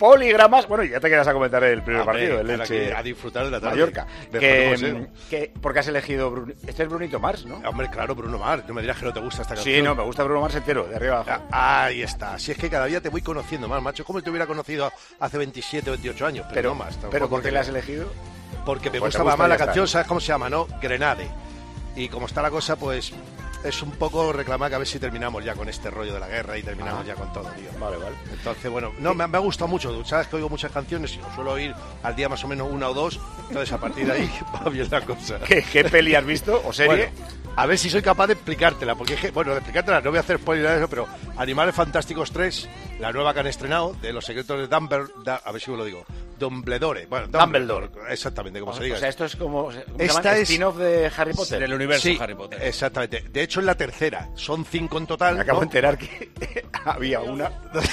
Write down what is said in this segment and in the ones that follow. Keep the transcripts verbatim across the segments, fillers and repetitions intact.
poligramas. Bueno, y ya te quedas a comentar el primer a partido, ver, el Elche a disfrutar de la tarde. Mallorca. De Que, que, ¿Por qué has elegido Bruno? Este es Brunito Mars, ¿no? Hombre, claro, Bruno Mars. No me dirás que no te gusta esta canción. Sí, no, me gusta Bruno Mars entero, de arriba abajo. Ah, ahí está. Si es que cada día te voy conociendo más, macho. Como te hubiera conocido hace veintisiete, veintiocho años. Pero, pero no más. ¿Pero por qué le has elegido? Porque me pues gusta, gusta más la está. canción, ¿sabes cómo se llama, no? Grenade. Y como está la cosa, pues es un poco reclamar que a ver si terminamos ya con este rollo de la guerra y terminamos ah. ya con todo, tío. Vale, vale. Entonces, bueno, no, me, me ha gustado mucho. Sabes que oigo muchas canciones y suelo oír al día más o menos una o dos. Entonces, a partir de ahí va bien la cosa. ¿Qué, qué peli has visto o serie? Bueno, a ver si soy capaz de explicártela, porque, bueno, de explicártela, no voy a hacer spoiler de eso, pero Animales Fantásticos tres, la nueva que han estrenado, de Los Secretos de Dumbledore, a ver si lo digo, Dumbledore, bueno, Dumbledore, Dumbledore. Exactamente, como o, se diga. O sea, esto es como un Esta es spin-off de Harry Potter. Del universo sí, Harry Potter. Exactamente. De hecho, es la tercera, son cinco en total. Me acabo ¿no? de enterar que había una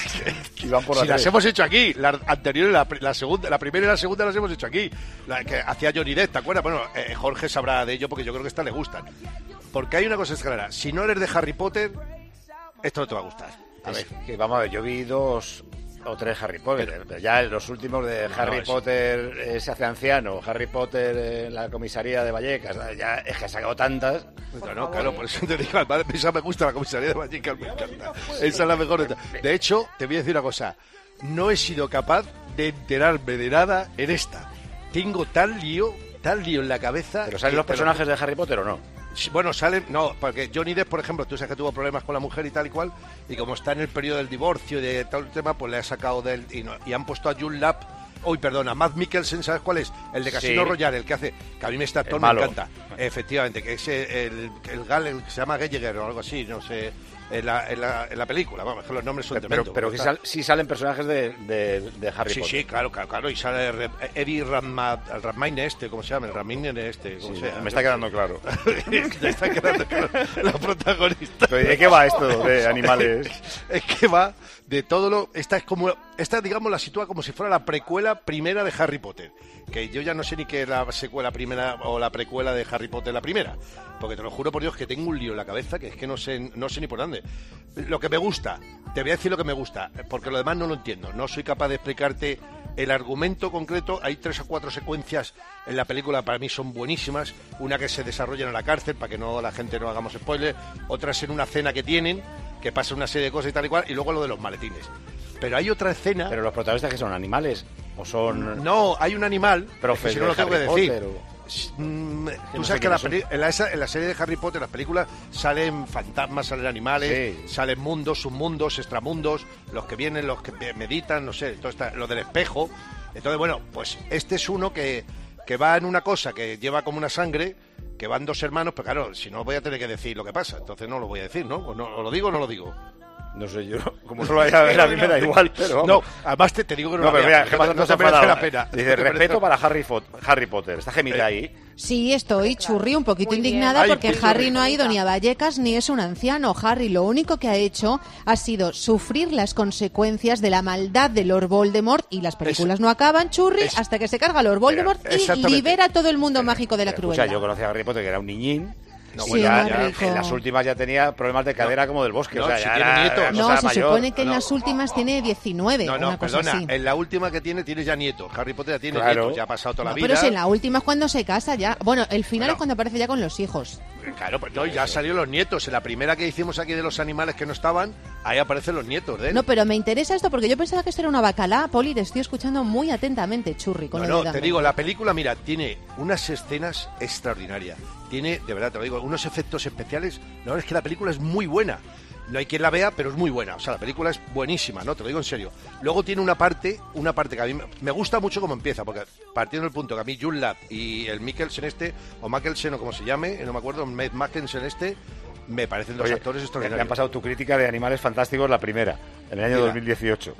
que iban por la Si las hemos hecho aquí, la anterior, la, la segunda, la primera y la segunda las hemos hecho aquí. La que hacía Johnny Depp, ¿te acuerdas? Bueno, eh, Jorge sabrá de ello porque yo creo que a esta le gustan. Porque hay una cosa clara, si no eres de Harry Potter, esto no te va a gustar. A ver. Que vamos a ver, yo vi dos o tres Harry Potter, pero, pero ya los últimos de no, Harry no, Potter eh, se hace anciano, Harry Potter en la comisaría de Vallecas, ya es que ha sacado tantas. No, no, claro, por eso te digo, además, esa me gusta la comisaría de Vallecas, me encanta. Esa es la mejor. De hecho, te voy a decir una cosa, no he sido capaz de enterarme de nada en esta. Tengo tal lío, tal lío en la cabeza. ¿Pero salen los personajes de Harry Potter o no? Bueno, salen, no, porque Johnny Depp, por ejemplo, tú sabes que tuvo problemas con la mujer y tal y cual, y como está en el periodo del divorcio y de todo el tema, pues le ha sacado del y, no, y han puesto a June Lapp, hoy perdona, Matt Mikkelsen, ¿sabes cuál es? El de Casino sí. Royale, el que hace, que a mí me está todo me encanta, efectivamente, que es el, el gal, el que se llama Gallagher o algo así, no sé. En la, en, la, en la película, vamos, que los nombres son tremendos. Pero, pero sí, sal, sí salen personajes de, de, de Harry sí, Potter. Sí, claro, claro, claro, y sale Eddie Redmayne este, ¿cómo se llama? El Redmayne este, ¿cómo sí, se llama? Me está quedando claro. Me está quedando claro la protagonista. ¿Pero de qué va esto de animales? Es que va de todo lo... Esta es como... Esta, digamos, la sitúa como si fuera la precuela primera de Harry Potter. Que yo ya no sé ni qué es la secuela primera o la precuela de Harry Potter la primera. Porque te lo juro por Dios que tengo un lío en la cabeza que es que no sé, no sé ni por dónde. Lo que me gusta, te voy a decir lo que me gusta, porque lo demás no lo entiendo. No soy capaz de explicarte el argumento concreto. Hay tres o cuatro secuencias en la película, para mí son buenísimas. Una que se desarrolla en la cárcel, para que no la gente no hagamos spoiler. Otra es en una cena que tienen, que pasa una serie de cosas y tal y cual. Y luego lo de los maletines. Pero hay otra escena... ¿Pero los protagonistas que son animales? ¿O son...? No, hay un animal, Profes que si no lo tengo que decir... O... Mm, Tú no sabes que la peli- en, la, esa, en la serie de Harry Potter, las películas, salen fantasmas, salen animales, sí. salen mundos, submundos, extramundos, los que vienen, los que meditan, no sé, todo está, lo del espejo. Entonces, bueno, pues este es uno que, que va en una cosa que lleva como una sangre, que van dos hermanos, pero claro, si no voy a tener que decir lo que pasa, entonces no lo voy a decir, ¿no? ¿O, no, o lo digo o no lo digo? No sé, yo como no lo vaya a ver, a mí me da igual, pero vamos. No, además te, te digo que no, no lo pero mira, no, no, no se te merece la pena. Dice, no respeto para Harry, Harry Potter. ¿Está gemita eh. ahí? Sí, estoy, Churri, un poquito Muy indignada bien. porque Ay, Harry no ha ido ni a Vallecas ni es un anciano. Harry lo único que ha hecho ha sido sufrir las consecuencias de la maldad de Lord Voldemort y las películas es, no acaban, Churri, es, hasta que se carga Lord Voldemort pero, y libera todo el mundo pero, mágico de la pero, crueldad. Escucha, yo conocí a Harry Potter que era un niñín. No, sí, bueno, ya, ya, en las últimas ya tenía problemas de cadera no, como del bosque. No, o sea, si ya tiene era, nietos. No, se mayor. supone que en no. las últimas tiene diecinueve. No, no, una cosa perdona, así. en la última que tiene, tiene ya nietos. Harry Potter ya tiene claro. nietos, ya ha pasado toda no, la vida. Pero si en la última es cuando se casa ya. Bueno, el final bueno. es cuando aparece ya con los hijos. Claro, pues no, ya salieron los nietos. En la primera que hicimos aquí de los animales que no estaban, ahí aparecen los nietos de él. No, pero me interesa esto porque yo pensaba que esto era una bacalá. Poli, te estoy escuchando muy atentamente, Churri. Con no, no, te digo, la película, mira, tiene unas escenas extraordinarias. Tiene, de verdad, te lo digo, unos efectos especiales. La verdad es que la película es muy buena. No hay quien la vea, pero es muy buena. O sea, la película es buenísima, ¿no? Te lo digo en serio. Luego tiene una parte, una parte que a mí me, me gusta mucho cómo empieza, porque partiendo del punto que a mí June Lapp y el Mikkelsen este, o Mikkelsen o como se llame, no me acuerdo, Matt Mikkelsen este, me parecen dos Oye, actores extraordinarios. Me han pasado tu crítica de Animales Fantásticos, la primera, en el año Mira. dos mil dieciocho.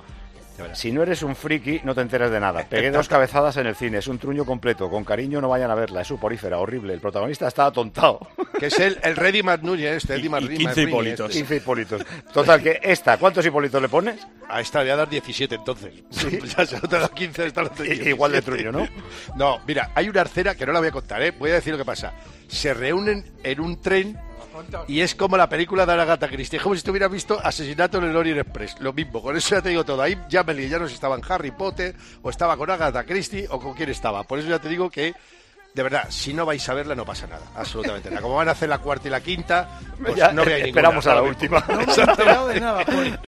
Si no eres un friki, no te enteras de nada. Pegué dos cabezadas en el cine, es un truño completo. Con cariño no vayan a verla, es suporífera, horrible. El protagonista está atontado. Que es el, el Reddy McNúñez este, Eddie y, y quince hipolitos. Este. quince hipolitos. Total, que esta, ¿cuántos hipolitos le pones? A esta le voy a dar diecisiete entonces. ¿Sí? Ya se te da quince, esta no te igual de truño, ¿no? No, mira, hay una arcera que no la voy a contar, ¿eh? Voy a decir lo que pasa. Se reúnen en un tren Y es como la película de Agatha Christie. Es como si tuviera visto Asesinato en el Orient Express. Lo mismo, con eso ya te digo todo. Ahí ya me lié, ya no sé si estaba en Harry Potter, o estaba con Agatha Christie, o con quién estaba. Por eso ya te digo que, de verdad, si no vais a verla no pasa nada, absolutamente nada. Como van a hacer la cuarta y la quinta, pues ya, no veáis ninguna. Esperamos a la última. No me he enterado de nada, Poli.